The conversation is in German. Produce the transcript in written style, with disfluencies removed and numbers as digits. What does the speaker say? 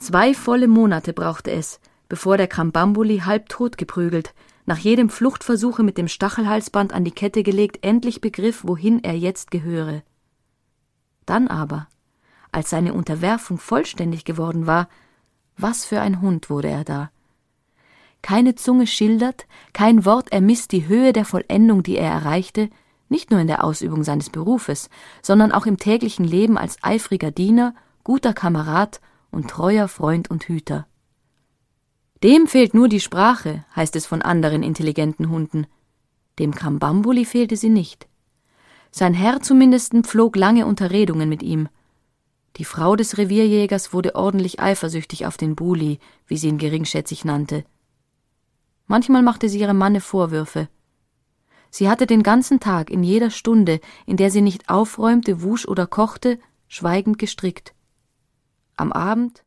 2 volle Monate brauchte es, bevor der Krambambuli halbtot geprügelt, nach jedem Fluchtversuche mit dem Stachelhalsband an die Kette gelegt, endlich begriff, wohin er jetzt gehöre. Dann aber, als seine Unterwerfung vollständig geworden war, was für ein Hund wurde er da. Keine Zunge schildert, kein Wort ermisst die Höhe der Vollendung, die er erreichte, nicht nur in der Ausübung seines Berufes, sondern auch im täglichen Leben als eifriger Diener, guter Kamerad und treuer Freund und Hüter. Dem fehlt nur die Sprache, heißt es von anderen intelligenten Hunden. Dem Krambambuli fehlte sie nicht. Sein Herr zumindest pflog lange Unterredungen mit ihm. Die Frau des Revierjägers wurde ordentlich eifersüchtig auf den Buli, wie sie ihn geringschätzig nannte. Manchmal machte sie ihrem Manne Vorwürfe. Sie hatte den ganzen Tag, in jeder Stunde, in der sie nicht aufräumte, wusch oder kochte, schweigend gestrickt. Am Abend,